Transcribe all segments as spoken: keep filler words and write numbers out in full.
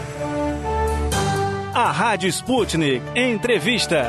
A Rádio Sputnik Entrevista.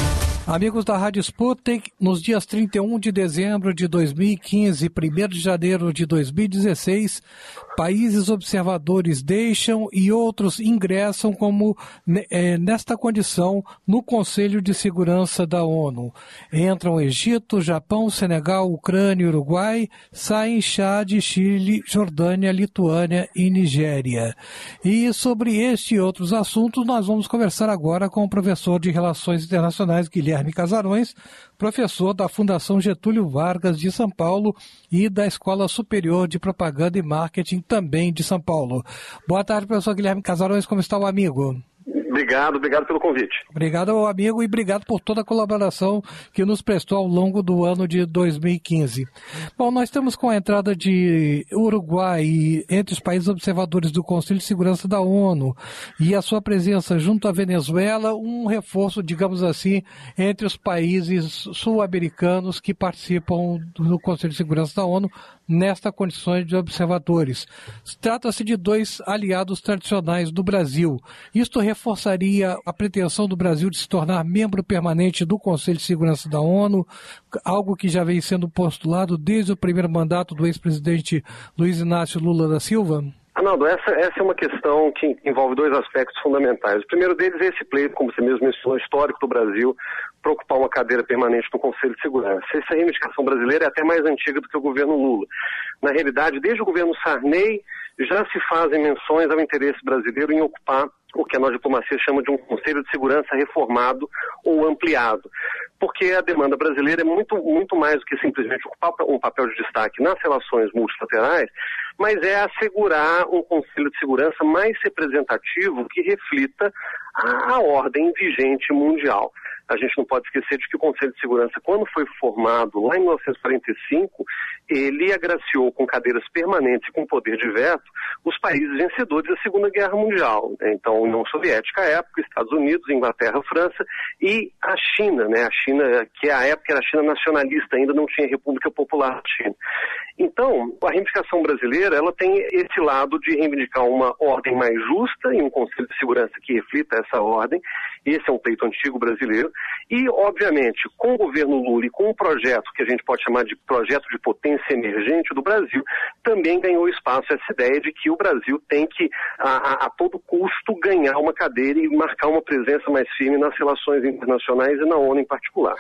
Amigos da Rádio Sputnik, nos dias trinta e um de dezembro de dois mil e quinze e primeiro de janeiro de dois mil e dezesseis, países observadores deixam e outros ingressam como é, nesta condição no Conselho de Segurança da ONU. Entram Egito, Japão, Senegal, Ucrânia e Uruguai, saem Chad, Chile, Jordânia, Lituânia e Nigéria. E sobre este e outros assuntos nós vamos conversar agora com o professor de Relações Internacionais, Guilherme Casarões, professor da Fundação Getúlio Vargas de São Paulo e da Escola Superior de Propaganda e Marketing também de São Paulo. Boa tarde, professor Guilherme Casarões, como está o amigo? Obrigado, obrigado pelo convite. Obrigado ao amigo e obrigado por toda a colaboração que nos prestou ao longo do ano de dois mil e quinze. Bom, nós temos com a entrada de Uruguai entre os países observadores do Conselho de Segurança da ONU e a sua presença junto à Venezuela, um reforço, digamos assim, entre os países sul-americanos que participam do Conselho de Segurança da ONU nesta condição de observadores. Trata-se de dois aliados tradicionais do Brasil. Isto reforçaria a pretensão do Brasil de se tornar membro permanente do Conselho de Segurança da ONU, algo que já vem sendo postulado desde o primeiro mandato do ex-presidente Luiz Inácio Lula da Silva? Arnaldo, essa, essa é uma questão que envolve dois aspectos fundamentais. O primeiro deles é esse pleito, como você mesmo mencionou, histórico do Brasil, para ocupar uma cadeira permanente no Conselho de Segurança. Essa reivindicação brasileira é até mais antiga do que o governo Lula. Na realidade, desde o governo Sarney, já se fazem menções ao interesse brasileiro em ocupar o que a nossa diplomacia chama de um Conselho de Segurança reformado ou ampliado. Porque a demanda brasileira é muito, muito mais do que simplesmente ocupar um papel de destaque nas relações multilaterais, mas é assegurar um Conselho de Segurança mais representativo que reflita a, a ordem vigente mundial. A gente não pode esquecer de que o Conselho de Segurança, quando foi formado lá em mil novecentos e quarenta e cinco, ele agraciou com cadeiras permanentes e com poder de veto os países vencedores da Segunda Guerra Mundial. Então, a União Soviética à época, Estados Unidos, Inglaterra, França e a China, né? A China, que à época era a China nacionalista, ainda não tinha República Popular da China. Então, a reivindicação brasileira, ela tem esse lado de reivindicar uma ordem mais justa e um Conselho de Segurança que reflita essa ordem. Esse é um pleito antigo brasileiro. E, obviamente, com o governo Lula e com um projeto que a gente pode chamar de projeto de potência emergente do Brasil, também ganhou espaço essa ideia de que o Brasil tem que, a, a, a todo custo, ganhar uma cadeira e marcar uma presença mais firme nas relações internacionais e na ONU em particular.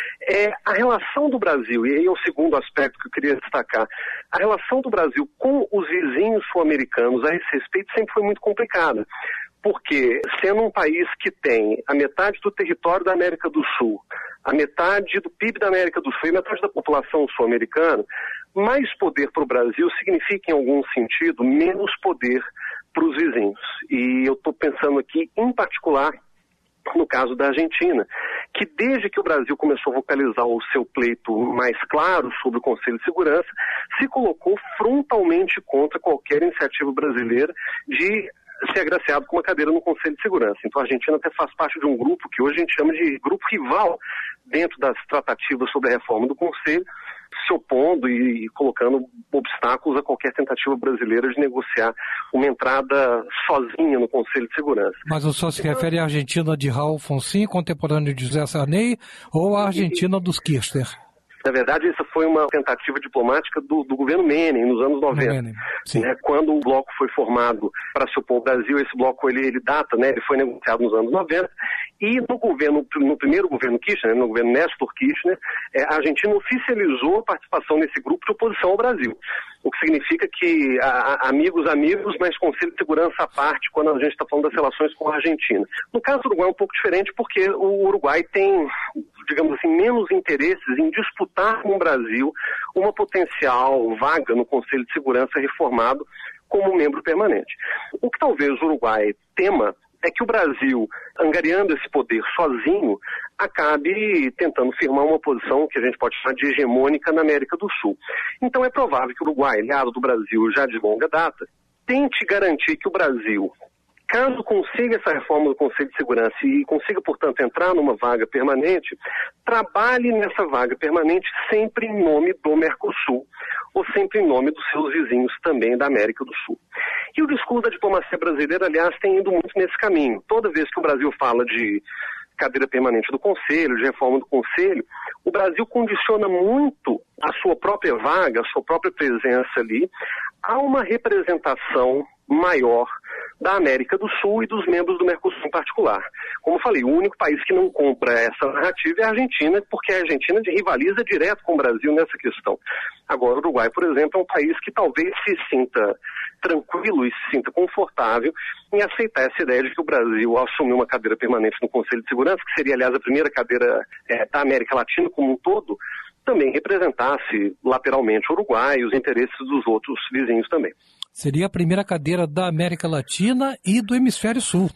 É, a relação do Brasil, e aí é o segundo aspecto que eu queria destacar, a relação do Brasil com os vizinhos sul-americanos a esse respeito sempre foi muito complicada. Porque, sendo um país que tem a metade do território da América do Sul, a metade do P I B da América do Sul e metade da população sul-americana, mais poder para o Brasil significa, em algum sentido, menos poder para os vizinhos. E eu estou pensando aqui, em particular, no caso da Argentina, que desde que o Brasil começou a vocalizar o seu pleito mais claro sobre o Conselho de Segurança, se colocou frontalmente contra qualquer iniciativa brasileira de ser agraciado com uma cadeira no Conselho de Segurança. Então a Argentina até faz parte de um grupo que hoje a gente chama de grupo rival dentro das tratativas sobre a reforma do Conselho, se opondo e colocando obstáculos a qualquer tentativa brasileira de negociar uma entrada sozinha no Conselho de Segurança. Mas o senhor se refere à Argentina de Raul Fonsin, contemporâneo de José Sarney, ou à Argentina dos Kirchner? Na verdade, essa foi uma tentativa diplomática do, do governo Menem, nos anos noventa. Menem, né, quando o bloco foi formado para se opor ao Brasil, esse bloco ele, ele data, né, ele foi negociado nos anos noventa, e no governo, no primeiro governo Kirchner, no governo Néstor Kirchner, é, a Argentina oficializou a participação nesse grupo de oposição ao Brasil. O que significa que a, a, amigos, amigos, mas Conselho de Segurança à parte, quando a gente está falando das relações com a Argentina. No caso do Uruguai é um pouco diferente, porque o Uruguai tem, digamos assim, menos interesses em disputar com o Brasil uma potencial vaga no Conselho de Segurança reformado como membro permanente. O que talvez o Uruguai tema é que o Brasil, angariando esse poder sozinho, acabe tentando firmar uma posição que a gente pode chamar de hegemônica na América do Sul. Então é provável que o Uruguai, aliado do Brasil já de longa data, tente garantir que o Brasil Caso consiga essa reforma do Conselho de Segurança e consiga, portanto, entrar numa vaga permanente, trabalhe nessa vaga permanente sempre em nome do Mercosul, ou sempre em nome dos seus vizinhos também da América do Sul. E o discurso da diplomacia brasileira, aliás, tem ido muito nesse caminho. Toda vez que o Brasil fala de cadeira permanente do Conselho, de reforma do Conselho, o Brasil condiciona muito a sua própria vaga, a sua própria presença ali, a uma representação maior da América do Sul e dos membros do Mercosul em particular. Como falei, o único país que não compra essa narrativa é a Argentina, porque a Argentina rivaliza direto com o Brasil nessa questão. Agora, o Uruguai, por exemplo, é um país que talvez se sinta tranquilo e se sinta confortável em aceitar essa ideia de que o Brasil, ao assumir uma cadeira permanente no Conselho de Segurança, que seria, aliás, a primeira cadeira é, da América Latina como um todo, também representasse lateralmente o Uruguai e os interesses dos outros vizinhos também. Seria a primeira cadeira da América Latina e do Hemisfério Sul.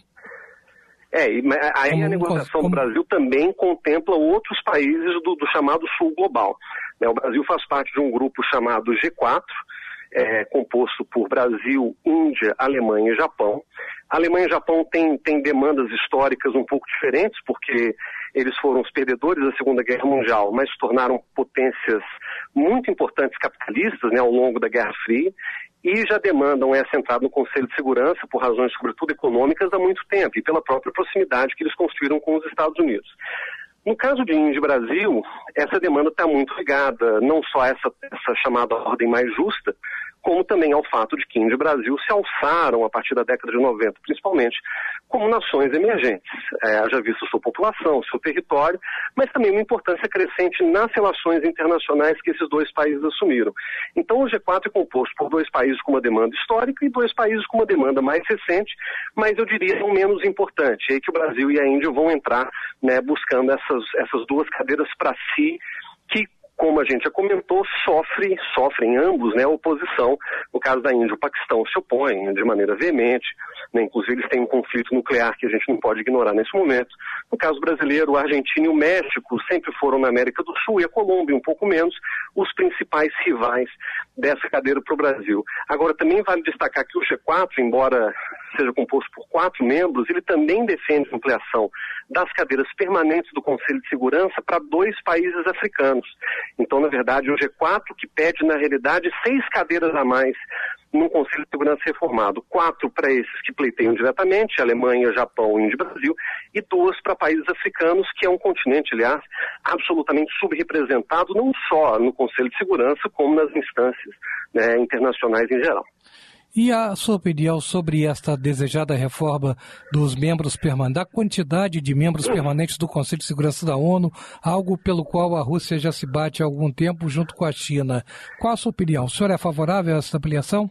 É, e aí como, a negociação como... do Brasil também contempla outros países do, do chamado Sul Global. Né, o Brasil faz parte de um grupo chamado G quatro, é, composto por Brasil, Índia, Alemanha e Japão. A Alemanha e o Japão têm, têm demandas históricas um pouco diferentes, porque eles foram os perdedores da Segunda Guerra Mundial, mas se tornaram potências muito importantes capitalistas, né, ao longo da Guerra Fria, e já demandam essa entrada no Conselho de Segurança por razões, sobretudo, econômicas há muito tempo e pela própria proximidade que eles construíram com os Estados Unidos. No caso de Índia e Brasil, essa demanda está muito ligada não só a essa, essa chamada ordem mais justa, como também ao fato de que Índia e Brasil se alçaram a partir da década de noventa, principalmente, como nações emergentes. É, haja visto sua população, seu território, mas também uma importância crescente nas relações internacionais que esses dois países assumiram. Então o G quatro é composto por dois países com uma demanda histórica e dois países com uma demanda mais recente, mas eu diria não menos importante. É aí que o Brasil e a Índia vão entrar, né, buscando essas, essas duas cadeiras para si, que, como a gente já comentou, sofre, sofrem ambos, né, oposição. No caso da Índia, o Paquistão se opõe de maneira veemente, né, inclusive eles têm um conflito nuclear que a gente não pode ignorar nesse momento. No caso brasileiro, a Argentina e o México sempre foram na América do Sul e a Colômbia um pouco menos, os principais rivais dessa cadeira para o Brasil. Agora, também vale destacar que o G quatro, embora seja composto por quatro membros, ele também defende a ampliação das cadeiras permanentes do Conselho de Segurança para dois países africanos. Então, na verdade, o G quatro que pede, na realidade, seis cadeiras a mais num Conselho de Segurança reformado. Quatro para esses que pleiteiam diretamente, Alemanha, Japão, Índia e Brasil, e duas para países africanos, que é um continente, aliás, absolutamente subrepresentado, não só no Conselho de Segurança, como nas instâncias, né, internacionais em geral. E a sua opinião sobre esta desejada reforma dos membros permanentes, da quantidade de membros permanentes do Conselho de Segurança da ONU, algo pelo qual a Rússia já se bate há algum tempo junto com a China. Qual a sua opinião? O senhor é favorável a essa ampliação?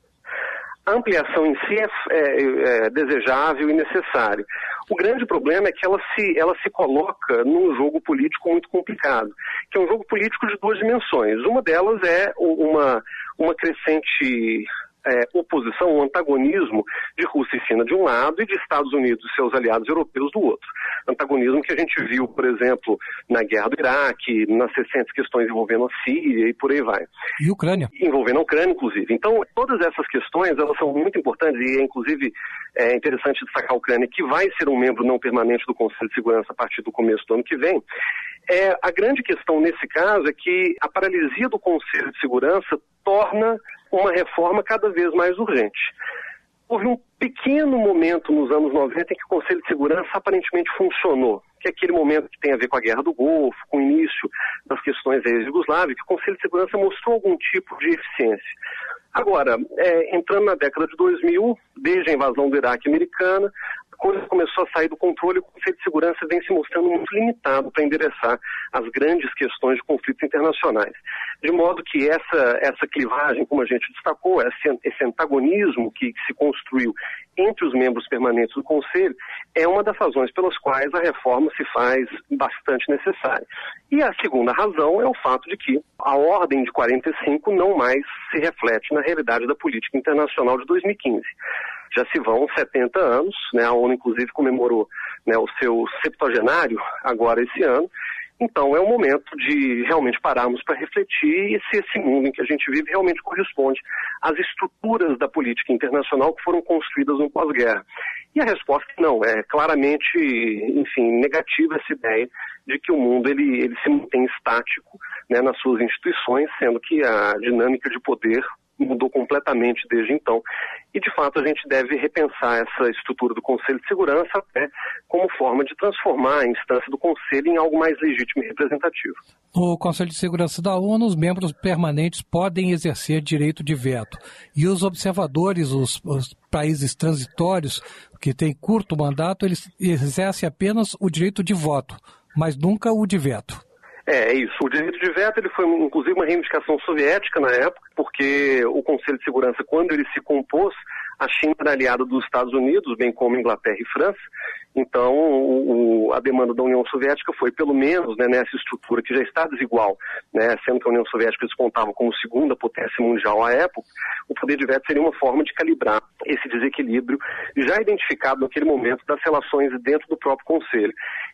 A ampliação em si é, é, é desejável e necessária. O grande problema é que ela se, ela se coloca num jogo político muito complicado, que é um jogo político de duas dimensões. Uma delas é uma, uma crescente É, oposição, um antagonismo de Rússia e China de um lado e de Estados Unidos e seus aliados europeus do outro. Antagonismo que a gente viu, por exemplo, na guerra do Iraque, nas recentes questões envolvendo a Síria e por aí vai. E Ucrânia. Envolvendo a Ucrânia, inclusive. Então, todas essas questões, elas são muito importantes e, é, inclusive, é interessante destacar a Ucrânia, que vai ser um membro não permanente do Conselho de Segurança a partir do começo do ano que vem. É, a grande questão nesse caso é que a paralisia do Conselho de Segurança torna uma reforma cada vez mais urgente. Houve um pequeno momento nos anos noventa em que o Conselho de Segurança aparentemente funcionou, que é aquele momento que tem a ver com a Guerra do Golfo, com o início das questões da ex-Yugoslávia, que o Conselho de Segurança mostrou algum tipo de eficiência. Agora, é, entrando na década de dois mil, desde a invasão do Iraque americana, a coisa começou a sair do controle e o Conselho de Segurança vem se mostrando muito limitado para endereçar as grandes questões de conflitos internacionais. De modo que essa, essa clivagem, como a gente destacou, esse, esse antagonismo que, que se construiu entre os membros permanentes do Conselho, é uma das razões pelas quais a reforma se faz bastante necessária. E a segunda razão é o fato de que a ordem de quarenta e cinco não mais se reflete na realidade da política internacional de dois mil e quinze. Já se vão setenta anos, né, a ONU inclusive comemorou, né, o seu septuagenário agora esse ano, Então é o momento de realmente pararmos para refletir se esse mundo em que a gente vive realmente corresponde às estruturas da política internacional que foram construídas no pós-guerra. E a resposta não, é claramente, enfim, negativa essa ideia de que o mundo ele, ele se mantém estático, né, nas suas instituições, sendo que a dinâmica de poder mudou completamente desde então. E, de fato, a gente deve repensar essa estrutura do Conselho de Segurança até como forma de transformar a instância do Conselho em algo mais legítimo e representativo. No Conselho de Segurança da ONU, os membros permanentes podem exercer direito de veto. E os observadores, os, os países transitórios, que têm curto mandato, eles exercem apenas o direito de voto, mas nunca o de veto. É, é isso. O direito de veto ele foi, inclusive, uma reivindicação soviética na época, porque o Conselho de Segurança, quando ele se compôs, a China era aliada dos Estados Unidos, bem como Inglaterra e França. Então, o, a demanda da União Soviética foi, pelo menos, né, nessa estrutura que já está desigual, né, sendo que a União Soviética despontava como segunda potência mundial à época, o poder de veto seria uma forma de calibrar esse desequilíbrio já identificado naquele momento das relações dentro do próprio Conselho.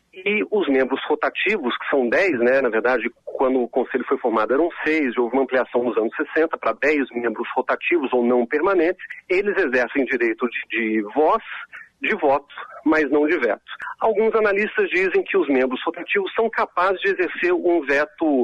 E os membros rotativos, que são dez, né, na verdade, quando o Conselho foi formado eram seis, houve uma ampliação nos anos sessenta para dez membros rotativos ou não permanentes, eles exercem direito de, de voz, de voto, mas não de veto. Alguns analistas dizem que os membros rotativos são capazes de exercer um veto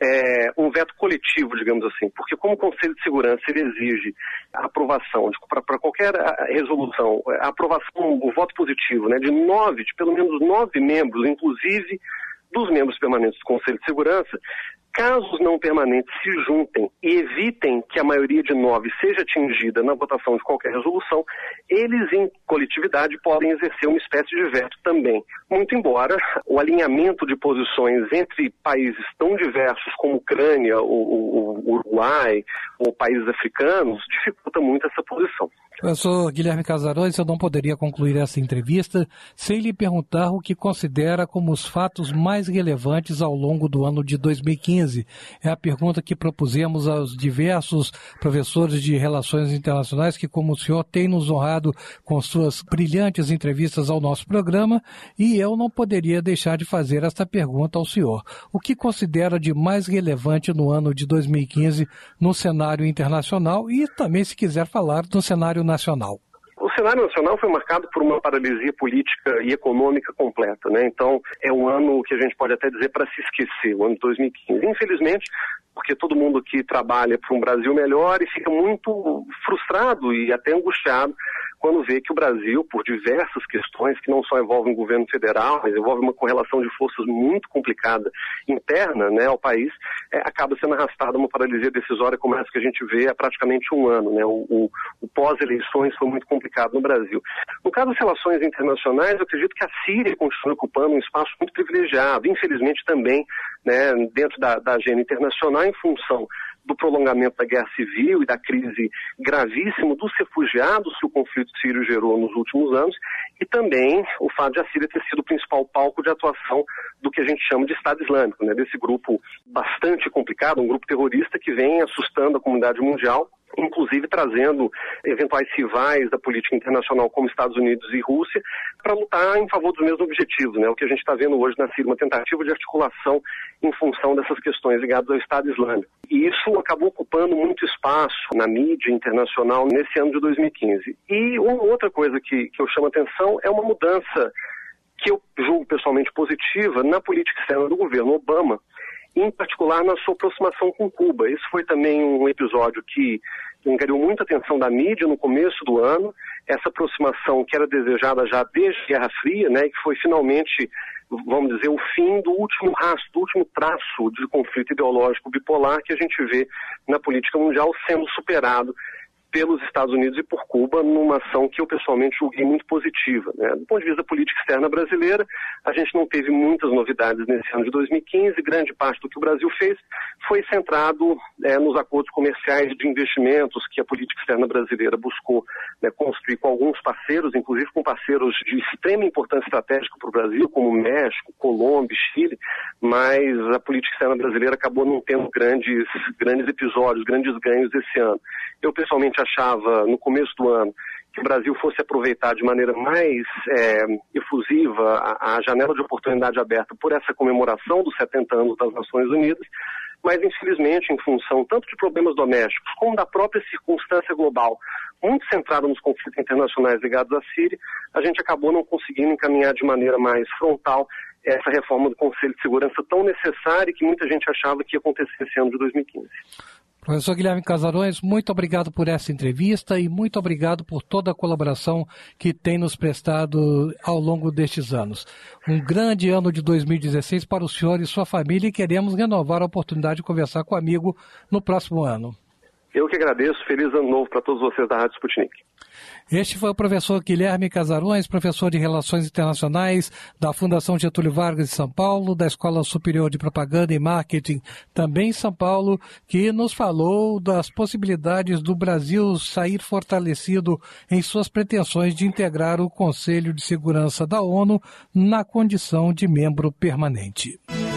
É, um veto coletivo, digamos assim, porque como o Conselho de Segurança ele exige a aprovação para qualquer resolução, a aprovação, o voto positivo, né, de nove, de pelo menos nove membros, inclusive dos membros permanentes do Conselho de Segurança, caso os não permanentes se juntem e evitem que a maioria de nove seja atingida na votação de qualquer resolução, eles em coletividade podem exercer uma espécie de veto também. Muito embora o alinhamento de posições entre países tão diversos como Ucrânia, o, o, o Uruguai ou países africanos dificulta muito essa posição. Professor Guilherme Casarões, eu não poderia concluir essa entrevista sem lhe perguntar o que considera como os fatos mais relevantes ao longo do ano de dois mil e quinze. É a pergunta que propusemos aos diversos professores de Relações Internacionais que, como o senhor, tem nos honrado com suas brilhantes entrevistas ao nosso programa, e eu não poderia deixar de fazer esta pergunta ao senhor. O que considera de mais relevante no ano de dois mil e quinze no cenário internacional e também, se quiser falar, no cenário nacional? O cenário nacional foi marcado por uma paralisia política e econômica completa, né? Então, é um ano que a gente pode até dizer para se esquecer, o ano de dois mil e quinze. Infelizmente, porque todo mundo aqui trabalha para um Brasil melhor e fica muito frustrado e até angustiado quando vê que o Brasil, por diversas questões que não só envolvem o governo federal, mas envolve uma correlação de forças muito complicada interna, né, ao país, é, acaba sendo arrastado uma paralisia decisória como essa que a gente vê há praticamente um ano, né? O, o, o pós-eleições foi muito complicado no Brasil. No caso das relações internacionais, eu acredito que a Síria continua ocupando um espaço muito privilegiado, infelizmente também, né, dentro da, da agenda internacional, em função do prolongamento da guerra civil e da crise gravíssima dos refugiados que o conflito sírio gerou nos últimos anos, e também o fato de a Síria ter sido o principal palco de atuação do que a gente chama de Estado Islâmico, né, desse grupo bastante complicado, um grupo terrorista que vem assustando a comunidade mundial, inclusive trazendo eventuais rivais da política internacional como Estados Unidos e Rússia para lutar em favor dos mesmos objetivos, né? O que a gente está vendo hoje na Síria, uma tentativa de articulação em função dessas questões ligadas ao Estado Islâmico. E isso acabou ocupando muito espaço na mídia internacional nesse ano de dois mil e quinze. E uma outra coisa que, que eu chamo a atenção é uma mudança que eu julgo pessoalmente positiva na política externa do governo Obama, em particular na sua aproximação com Cuba. Esse foi também um episódio que angariou muita atenção da mídia no começo do ano, essa aproximação que era desejada já desde a Guerra Fria, né, e que foi finalmente, vamos dizer, o fim do último rastro, do último traço de conflito ideológico bipolar que a gente vê na política mundial sendo superado pelos Estados Unidos e por Cuba, numa ação que eu pessoalmente julguei muito positiva, né? Do ponto de vista da política externa brasileira, a gente não teve muitas novidades nesse ano de dois mil e quinze, grande parte do que o Brasil fez foi centrado é, nos acordos comerciais de investimentos que a política externa brasileira buscou, né, construir com alguns parceiros, inclusive com parceiros de extrema importância estratégica para o Brasil, como México, Colômbia, Chile, mas a política externa brasileira acabou não tendo grandes, grandes episódios, grandes ganhos esse ano. Eu pessoalmente achava, no começo do ano, que que o Brasil fosse aproveitar de maneira mais é, efusiva a, a janela de oportunidade aberta por essa comemoração dos setenta anos das Nações Unidas, mas infelizmente em função tanto de problemas domésticos como da própria circunstância global, muito centrada nos conflitos internacionais ligados à Síria, a gente acabou não conseguindo encaminhar de maneira mais frontal essa reforma do Conselho de Segurança tão necessária e que muita gente achava que ia acontecer esse ano de dois mil e quinze. Professor Guilherme Casarões, muito obrigado por essa entrevista e muito obrigado por toda a colaboração que tem nos prestado ao longo destes anos. Um grande ano de dois mil e dezesseis para o senhor e sua família e queremos renovar a oportunidade de conversar com o amigo no próximo ano. Eu que agradeço. Feliz ano novo para todos vocês da Rádio Sputnik. Este foi o professor Guilherme Casarões, professor de Relações Internacionais da Fundação Getúlio Vargas de São Paulo, da Escola Superior de Propaganda e Marketing, também em São Paulo, que nos falou das possibilidades do Brasil sair fortalecido em suas pretensões de integrar o Conselho de Segurança da ONU na condição de membro permanente.